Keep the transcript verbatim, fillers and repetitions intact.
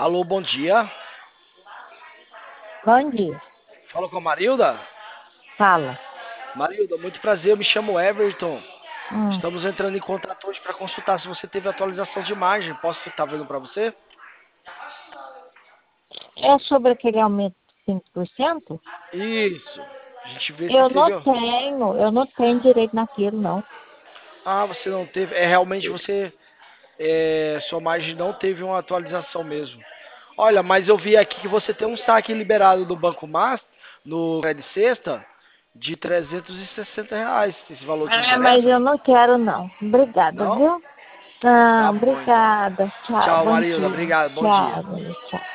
Alô, bom dia. Bom dia. Fala com a Marilda. Fala. Marilda, muito prazer, eu me chamo Everton. Hum. Estamos entrando em contato hoje para consultar se você teve atualização de imagem. Posso estar vendo para você? É sobre aquele aumento de cinco por cento? Isso. A gente vê se Eu não teve. tenho, eu não tenho direito naquilo, não. Ah, você não teve. É realmente você. É, sua margem não teve uma atualização mesmo. Olha, mas eu vi aqui que você tem um saque liberado do Banco Master, no Credit Sexta, de trezentos e sessenta reais. Esse valor te Ah, mas interessa? eu não quero, não. Obrigada, Não? viu? Tá Não, bom então. obrigada. Tchau, Tchau, bom Marilda. dia. Obrigado. Bom dia. Tchau, tchau.